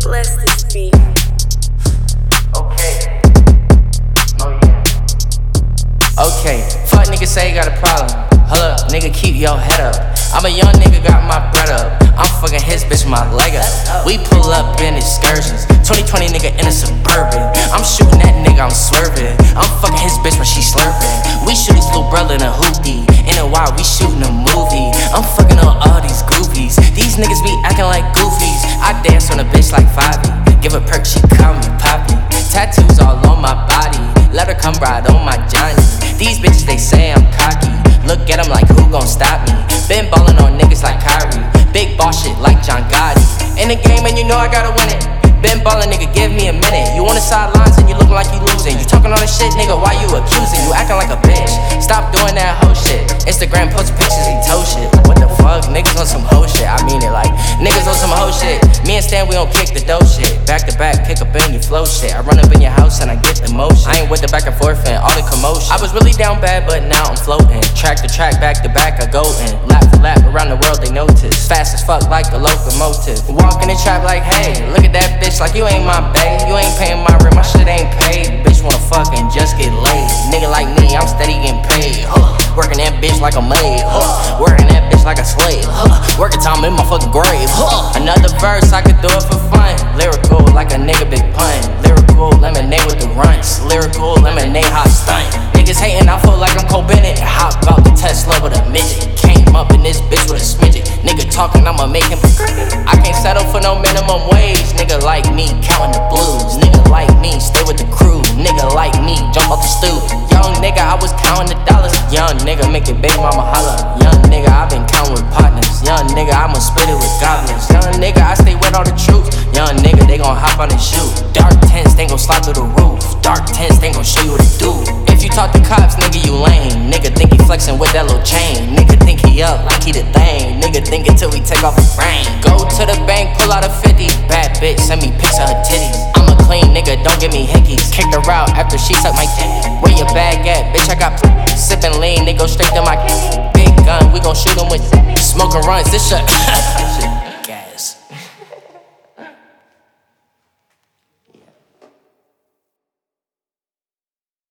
Bless this beat. Okay. Oh yeah. Okay. Fuck nigga say you got a problem. Hold up, nigga, keep your head up. I'm a young nigga, got my bread up. I'm fucking his bitch, my leg up. We pull up in excursions. 2020 nigga in a Suburban. I'm shooting that nigga, I'm swerving. I'm fucking his bitch when she slurping. We shoot his little brother in a hoopty. In a while, we shooting a movie. I'm fucking on all these groupies. These niggas be acting like goofies. I dance on a bitch like Fabi. Give a perk, she call me Poppy. Tattoos all on my body. Let her come ride on my Johnny. These bitches, they say I'm cocky. Look at them like who gon' stop me. Been ballin' on niggas like Kyrie. Big boss shit like John Gotti. In the game and you know I gotta win it. Been ballin', nigga, give me a minute. You on the sidelines and you lookin' like you losing. You talking all this shit, nigga, why you accusing? You acting like a bitch. Stop doing that hoe shit. Instagram post pictures, he toe shit. What the fuck? Niggas on some hoe shit. I mean it like niggas on some hoe shit. Me and Stan, we don't kick the dough shit. Back to back, pick up in your flow shit. I run up in your house and I get the motion. I ain't with the back and forth and all the commotion. I was really down bad, but now I'm floating. Track to track, back to back, I go in. Lap for lap, around the world they notice. Fast as fuck like a locomotive. Walk in the trap like, hey, look at that bitch like you ain't my bae. You ain't paying my rent, my shit ain't paid. Bitch wanna fuck and just get laid. Nigga like me, I'm steady getting paid. Working that bitch like a maid. Working that bitch like a slave. Working time in my fucking grave. Another verse, I could do it for fun. Lyrical like a nigga big pun. Lyrical lemonade with the runts. Lyrical lemonade hot stunt. Niggas hating, I feel like I'm Cole Bennett. Hop out the Tesla with a midget. Came up in this bitch with a smidget. Nigga talking, I'ma make him. I can't settle for no minimum wage. Nigga like me, counting the blues. Nigga like me, stay with the crew. Nigga like me, jump off the stoop. Young nigga, I was counting the dollars. Young nigga, make it big mama holla. Young nigga, I been counting with partners. Young nigga, I'ma spit it with goblins. Young nigga, I stay with all the troops. Young nigga, they gon' hop on and shoot. Dark tents, they gon' slide through the roof. Dark tents, they gon' show you what to do. If you talk to cops, nigga, you lame. Nigga think he flexing with that little chain. Nigga think he up like he the thing. Nigga think until we take off the frame. Go to the bank, pull out a 50. Bad bitch, send me pics of her titties. I'm a clean nigga, don't give me hickeys. Kicked her out after she sucked my dick. Where your bag at? Bitch, I got sippin' lean, they go straight to my big gun. We gon' shoot 'em with smoking runs. This shit